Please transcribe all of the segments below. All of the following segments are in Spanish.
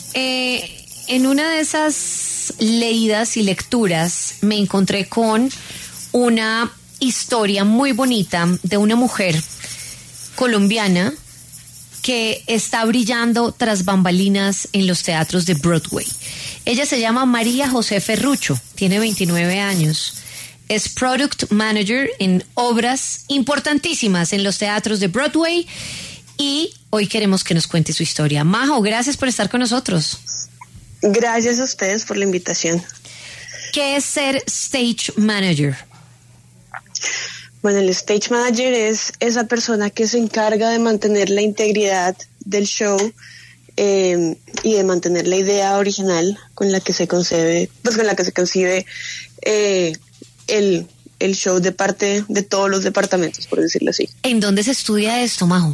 En una de esas leídas y lecturas me encontré con una historia muy bonita de una mujer colombiana que está brillando tras bambalinas en los teatros de Broadway. Ella se llama María José Ferrucho, tiene 29 años. Es Product Manager en obras importantísimas en los teatros de Broadway y hoy queremos que nos cuente su historia. Majo, gracias por estar con nosotros. Gracias a ustedes por la invitación. ¿Qué es ser Stage Manager? Bueno, el Stage Manager es esa persona que se encarga de mantener la integridad del show y de mantener la idea original con la que se concibe el show de parte de todos los departamentos, por decirlo así. ¿En dónde se estudia esto, Majo?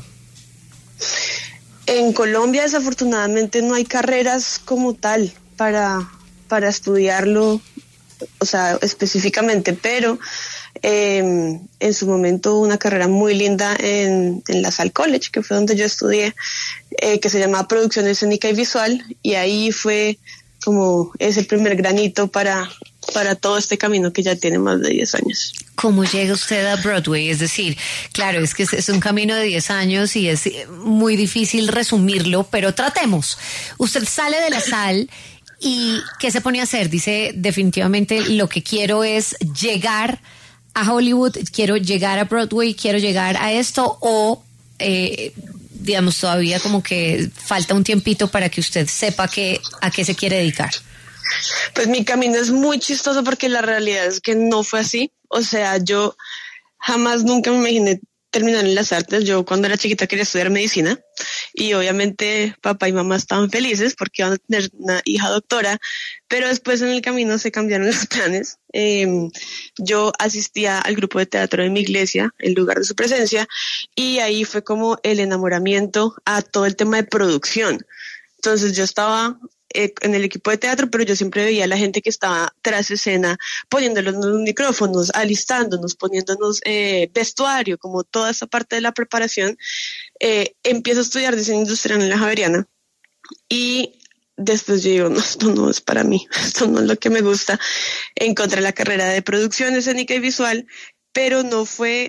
En Colombia, desafortunadamente, no hay carreras como tal para estudiarlo, o sea, específicamente, pero en su momento una carrera muy linda en la Salle College, que fue donde yo estudié, que se llama Producción Escénica y Visual, y ahí fue como es el primer granito para todo este camino que ya tiene más de 10 años. ¿Cómo llega usted a Broadway? Es decir, claro, es que es un camino de 10 años y es muy difícil resumirlo, pero tratemos. Usted sale de la Salle y ¿qué se pone a hacer? Dice, definitivamente lo que quiero es llegar a Hollywood, quiero llegar a Broadway, quiero llegar a esto, o digamos todavía como que falta un tiempito para que usted sepa a qué se quiere dedicar. Pues mi camino es muy chistoso porque la realidad es que no fue así. O sea, yo jamás nunca me imaginé terminar en las artes. Yo cuando era chiquita quería estudiar medicina y obviamente papá y mamá estaban felices porque iban a tener una hija doctora, pero después en el camino se cambiaron los planes. Yo asistía al grupo de teatro de mi iglesia, en lugar de su presencia, y ahí fue como el enamoramiento a todo el tema de producción. Entonces yo estaba en el equipo de teatro, pero yo siempre veía a la gente que estaba tras escena, poniéndolos los micrófonos, alistándonos, poniéndonos vestuario, como toda esa parte de la preparación. Empiezo a estudiar diseño industrial en la Javeriana y después yo digo, no, esto no es para mí, esto no es lo que me gusta. Encontré la carrera de producción escénica y visual, pero no fue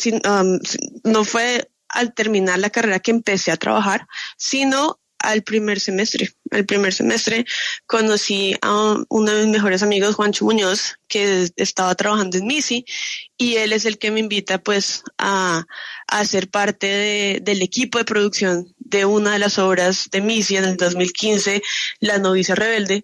al terminar la carrera que empecé a trabajar, sino al primer semestre. El primer semestre conocí a uno de mis mejores amigos, Juancho Muñoz, que estaba trabajando en MISI, y él es el que me invita pues a ser parte del equipo de producción de una de las obras de MISI en el 2015, La novicia rebelde,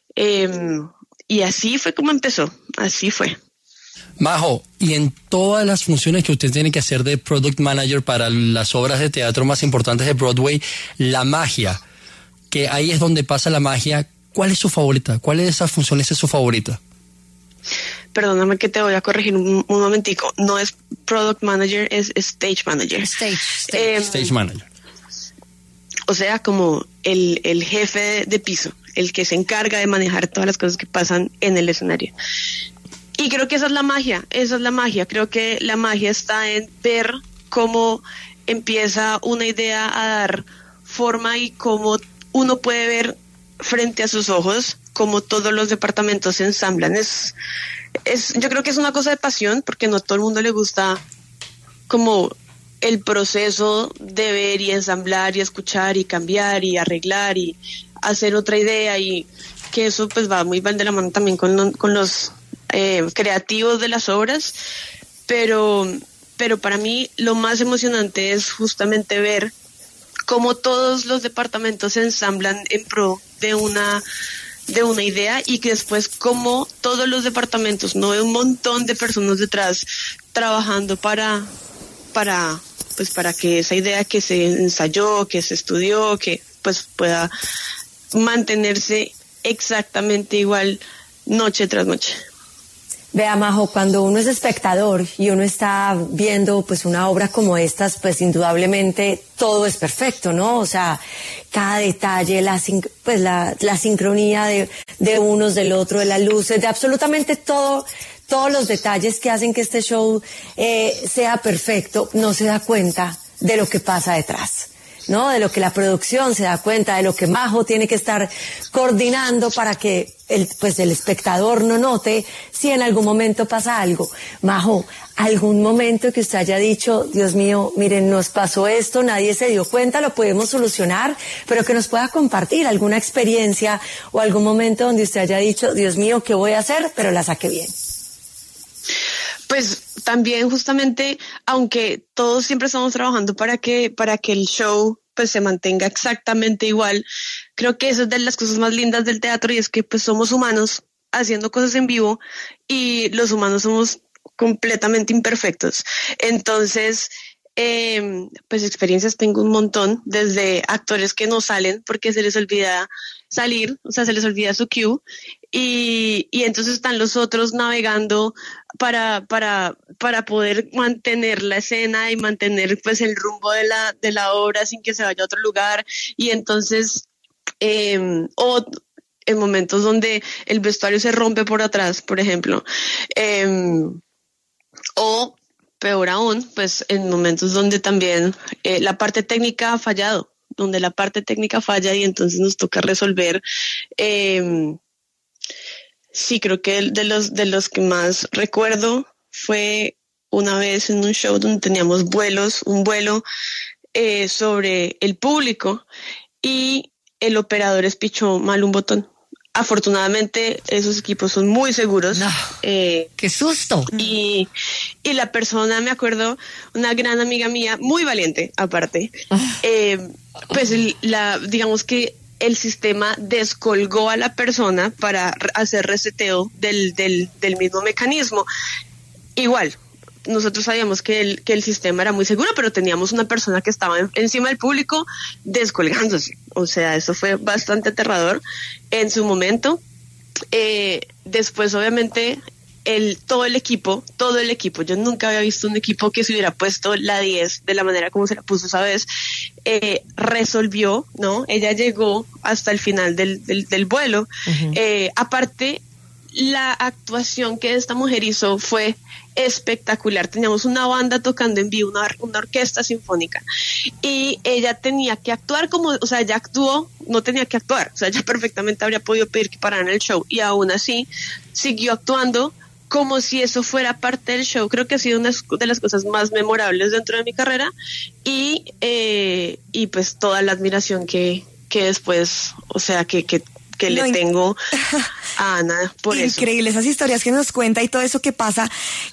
y así fue como empezó, así fue. Majo, y en todas las funciones que usted tiene que hacer de Product Manager para las obras de teatro más importantes de Broadway, la magia, que ahí es donde pasa la magia, ¿cuál es su favorita? ¿Cuál de esas funciones es su favorita? Perdóname que te voy a corregir un momentico. No es Product Manager, es Stage Manager. Stage Manager. O sea, como el jefe de piso, el que se encarga de manejar todas las cosas que pasan en el escenario. Y creo que esa es la magia, creo que la magia está en ver cómo empieza una idea a dar forma y cómo uno puede ver frente a sus ojos cómo todos los departamentos se ensamblan. Yo creo que es una cosa de pasión, porque no a todo el mundo le gusta como el proceso de ver y ensamblar y escuchar y cambiar y arreglar y hacer otra idea, y que eso pues va muy bien de la mano también con los creativos de las obras, pero para mí lo más emocionante es justamente ver cómo todos los departamentos se ensamblan en pro de una idea, y que después cómo todos los departamentos, no hay un montón de personas detrás trabajando para que esa idea que se ensayó, que se estudió, que pues pueda mantenerse exactamente igual noche tras noche. Vea, Majo, cuando uno es espectador y uno está viendo pues una obra como estas, pues indudablemente todo es perfecto, ¿no? O sea, cada detalle, la sincronía de unos, del otro, de las luces, de absolutamente todos los detalles que hacen que este show sea perfecto, no se da cuenta de lo que pasa detrás. ¿no? De lo que la producción se da cuenta, de lo que Majo tiene que estar coordinando para que el espectador no note si en algún momento pasa algo. Majo, algún momento que usted haya dicho, Dios mío, miren, nos pasó esto, nadie se dio cuenta, lo podemos solucionar, pero que nos pueda compartir alguna experiencia o algún momento donde usted haya dicho, Dios mío, ¿qué voy a hacer? Pero la saqué bien. Pues también justamente, aunque todos siempre estamos trabajando para que el show pues se mantenga exactamente igual, creo que eso es de las cosas más lindas del teatro, y es que pues somos humanos haciendo cosas en vivo, y los humanos somos completamente imperfectos. Entonces, pues experiencias tengo un montón, desde actores que no salen porque se les olvida salir, o sea, se les olvida su cue, y entonces están los otros navegando para poder mantener la escena y mantener pues el rumbo de la obra sin que se vaya a otro lugar. Y entonces o en momentos donde el vestuario se rompe por atrás, por ejemplo, o peor aún, pues en momentos donde también la parte técnica ha fallado, donde la parte técnica falla y entonces nos toca resolver. Sí, creo que de los que más recuerdo fue una vez en un show donde teníamos un vuelo sobre el público, y el operador espichó mal un botón. Afortunadamente esos equipos son muy seguros. No, ¡qué susto! Y la persona, me acuerdo, una gran amiga mía, muy valiente aparte, pues digamos que el sistema descolgó a la persona para hacer reseteo del mismo mecanismo. Igual, nosotros sabíamos que el sistema era muy seguro, pero teníamos una persona que estaba encima del público descolgándose. O sea, eso fue bastante aterrador en su momento. Después, obviamente, todo el equipo, yo nunca había visto un equipo que se hubiera puesto la 10 de la manera como se la puso esa vez, resolvió, ¿no? Ella llegó hasta el final del vuelo. Uh-huh. Aparte, la actuación que esta mujer hizo fue espectacular. Teníamos una banda tocando en vivo, una orquesta sinfónica, y ella tenía que actuar ella actuó, no tenía que actuar, o sea, ella perfectamente habría podido pedir que pararan el show, y aún así siguió actuando como si eso fuera parte del show. Creo que ha sido una de las cosas más memorables dentro de mi carrera, y pues toda la admiración que después, o sea, que le tengo a Ana por eso. Increíble esas historias que nos cuenta y todo eso que pasa,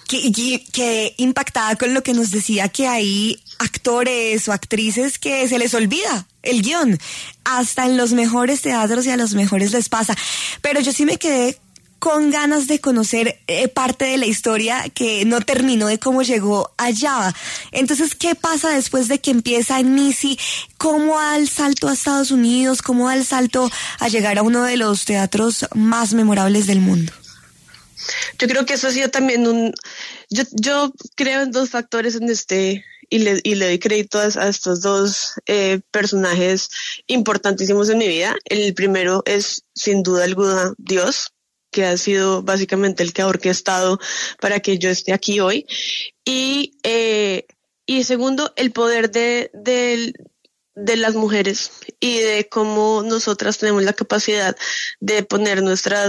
que impactada con lo que nos decía, que hay actores o actrices que se les olvida el guión, hasta en los mejores teatros y a los mejores les pasa. Pero yo sí me quedé con ganas de conocer parte de la historia que no terminó de cómo llegó allá. Entonces, ¿qué pasa después de que empieza en Missy? ¿Cómo da el salto a Estados Unidos? ¿Cómo da el salto a llegar a uno de los teatros más memorables del mundo? Yo creo que eso ha sido también yo creo en dos factores en y le doy crédito a estos dos personajes importantísimos en mi vida. El primero es, sin duda alguna, Dios, que ha sido básicamente el que ha orquestado para que yo esté aquí hoy. Y segundo, el poder de las mujeres, y de cómo nosotras tenemos la capacidad de poner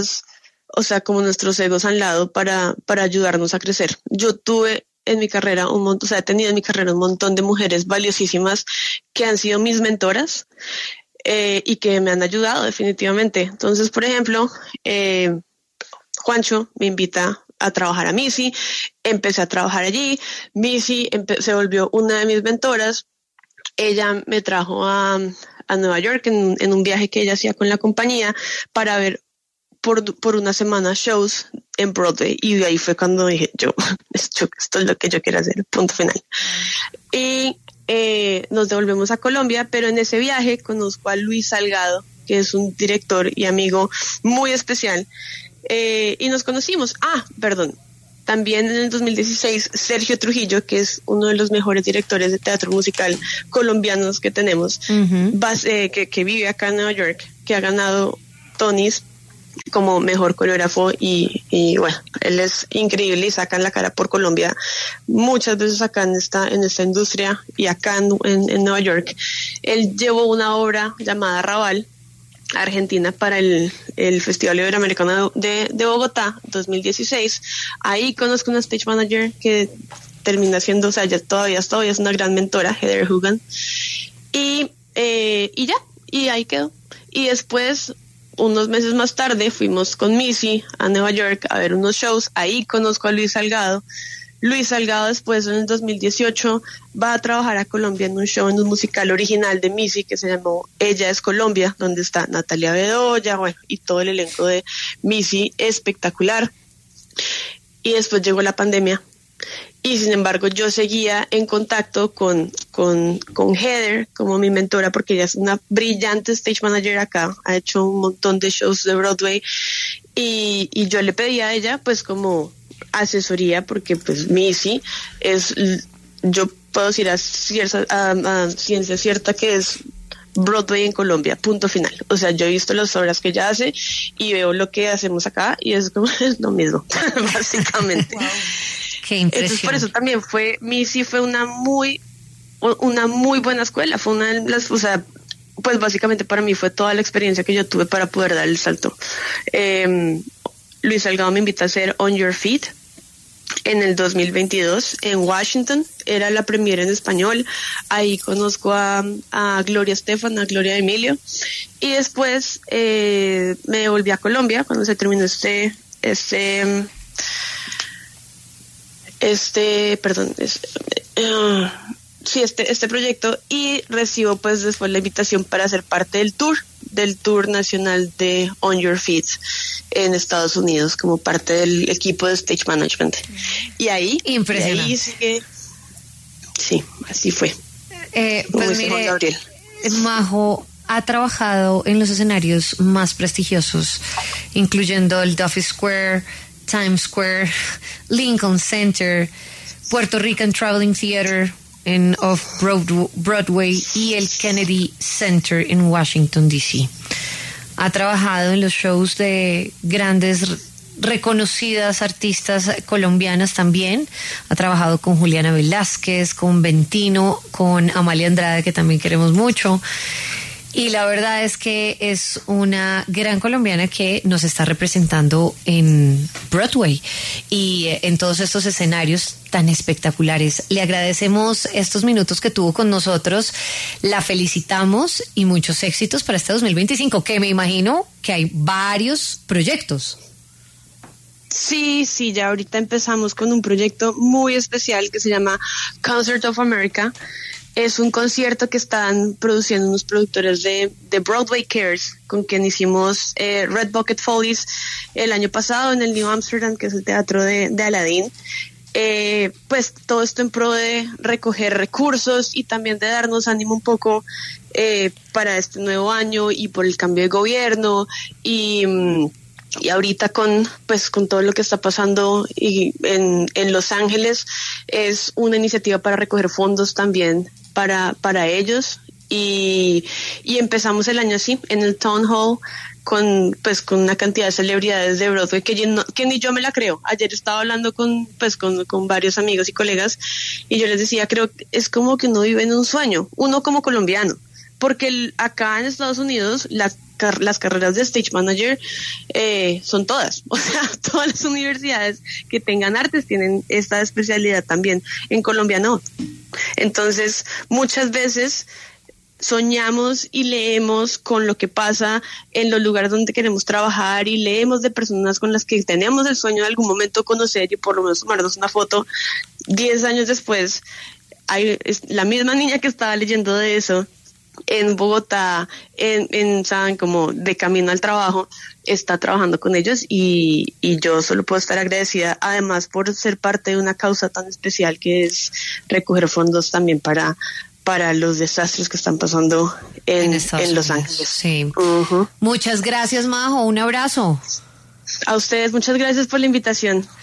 como nuestros egos al lado para ayudarnos a crecer. Yo tuve en mi carrera he tenido en mi carrera un montón de mujeres valiosísimas que han sido mis mentoras, y que me han ayudado definitivamente. Entonces, por ejemplo, Juancho me invita a trabajar a Missy, empecé a trabajar allí. Missy se volvió una de mis mentoras. Ella me trajo a Nueva York en un viaje que ella hacía con la compañía para ver por una semana shows en Broadway, y de ahí fue cuando dije, esto es lo que yo quiero hacer, punto final. Y nos devolvemos a Colombia, pero en ese viaje conozco a Luis Salgado, que es un director y amigo muy especial, y nos conocimos. También en el 2016, Sergio Trujillo, que es uno de los mejores directores de teatro musical colombianos que tenemos, uh-huh, que vive acá en Nueva York, que ha ganado Tonys como mejor coreógrafo y bueno, él es increíble y sacan la cara por Colombia muchas veces acá en esta industria y acá en Nueva York. Él llevó una obra llamada Raval a Argentina para el Festival Iberoamericano de Bogotá 2016. Ahí conozco una stage manager que termina siendo, o sea, ya todavía es una gran mentora, Heather Hugan, y ahí quedó. Y después, unos meses más tarde, fuimos con Missy a Nueva York a ver unos shows. Ahí conozco a Luis Salgado. Luis Salgado después, en el 2018, va a trabajar a Colombia en un show, en un musical original de Missy que se llamó Ella es Colombia, donde está Natalia Bedoya, bueno, y todo el elenco de Missy, espectacular. Y después llegó la pandemia. Y sin embargo yo seguía en contacto con Heather como mi mentora, porque ella es una brillante stage manager acá, ha hecho un montón de shows de Broadway, y yo le pedí a ella pues como asesoría, porque pues Missy es, yo puedo decir a ciencia cierta que es Broadway en Colombia, punto final. O sea, yo he visto las obras que ella hace y veo lo que hacemos acá y es como es lo mismo, básicamente. Wow. Qué impresión. Entonces, por eso también Missy fue una muy buena escuela, fue una de las, o sea, pues básicamente para mí fue toda la experiencia que yo tuve para poder dar el salto. Luis Salgado me invita a hacer On Your Feet en el 2022 en Washington, era la premiere en español. Ahí conozco a Gloria Estefan, a Gloria Emilio, y después me volví a Colombia cuando se terminó este proyecto, y recibo pues después la invitación para ser parte del tour nacional de On Your Feet en Estados Unidos como parte del equipo de stage management. Y ahí sigue. Sí, así fue. Pues mire, Gabriel. Majo ha trabajado en los escenarios más prestigiosos, incluyendo el Duffy Square, Times Square, Lincoln Center, Puerto Rican Traveling Theater en Off-Broadway y el Kennedy Center en Washington, D.C. Ha trabajado en los shows de grandes, reconocidas artistas colombianas también. Ha trabajado con Juliana Velázquez, con Ventino, con Amalia Andrade, que también queremos mucho. Y la verdad es que es una gran colombiana que nos está representando en Broadway y en todos estos escenarios tan espectaculares. Le agradecemos estos minutos que tuvo con nosotros, la felicitamos y muchos éxitos para este 2025, que me imagino que hay varios proyectos. Sí, ya ahorita empezamos con un proyecto muy especial que se llama Concert of America. Es un concierto que están produciendo unos productores de Broadway Cares, con quien hicimos Red Bucket Follies el año pasado en el New Amsterdam, que es el teatro de Aladdin. Pues todo esto en pro de recoger recursos y también de darnos ánimo un poco para este nuevo año y por el cambio de gobierno y ahorita con todo lo que está pasando en Los Ángeles, es una iniciativa para recoger fondos también para ellos y empezamos el año así en el Town Hall con una cantidad de celebridades de Broadway que ni yo me la creo. Ayer estaba hablando con varios amigos y colegas y yo les decía, creo que es como que uno vive en un sueño, uno como colombiano, porque acá en Estados Unidos las carreras de stage manager son todas, o sea, todas las universidades que tengan artes tienen esta especialidad también. En Colombia no. Entonces, muchas veces soñamos y leemos con lo que pasa en los lugares donde queremos trabajar y leemos de personas con las que tenemos el sueño de algún momento conocer y por lo menos tomarnos una foto. 10 años después, es la misma niña que estaba leyendo de eso en Bogotá, saben, como de camino al trabajo, está trabajando con ellos y yo solo puedo estar agradecida, además por ser parte de una causa tan especial que es recoger fondos también para los desastres que están pasando en Los Ángeles. Sí. Muchas gracias, Majo, un abrazo. A ustedes, muchas gracias por la invitación.